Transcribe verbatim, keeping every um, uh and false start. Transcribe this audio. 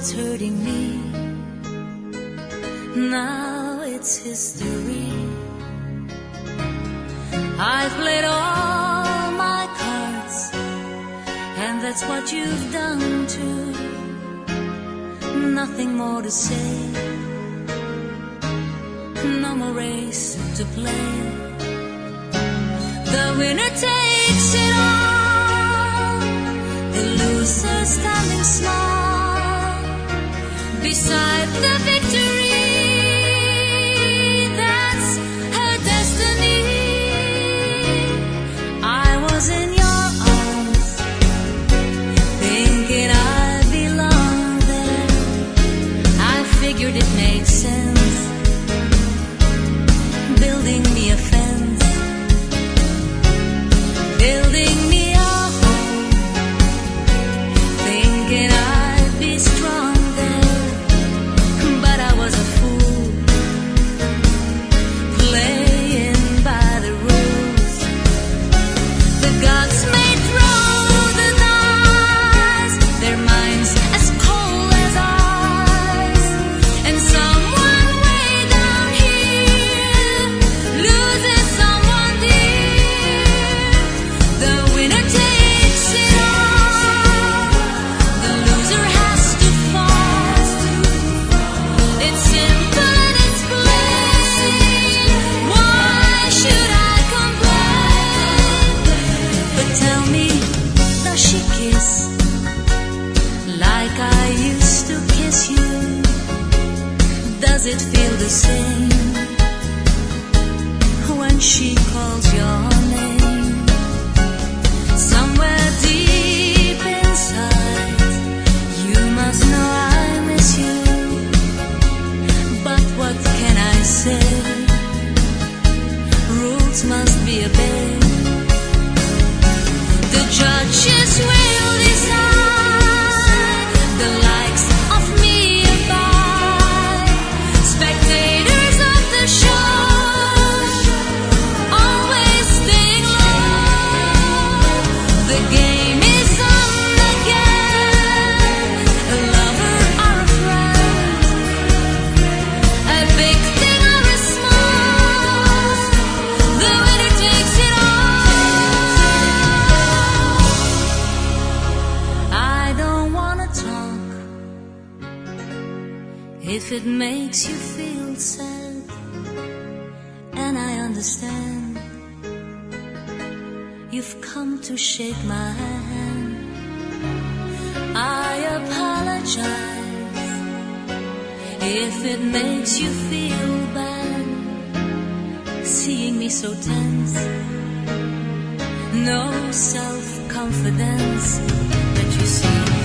it's hurting me. Now it's history. I've played all my cards, and that's what you've done too. Nothing more to say, no more race to play. The winner takes it all, the loser standing small beside the victory. That's her destiny. I was in your arms, thinking I belonged there. I figured it made sense, building me a fence, building me a home, thinking I'd be strong there. But I was a fool, playing by the rules. The gods may throw the dice, their minds as cold as ice, and someone way down here loses someone dear. The winner takes it all, the loser has to fall. It's simple and it's plain. Why should I complain? But tell me, does she kiss like I used to kiss you? Does it feel the same when she calls your name? Somewhere deep inside, you must know I miss you. But what can I say? Rules must be obeyed. The judges will decide the likes of me abide. Spectators of the show, always staying low. The game is on again. A lover or a friend, a big thing or a small, the winner takes it all. I don't wanna talk if it makes you feel sad, and I understand. You've come to shake my hand. I apologize if it makes you feel bad, seeing me so tense, no self-confidence that you see.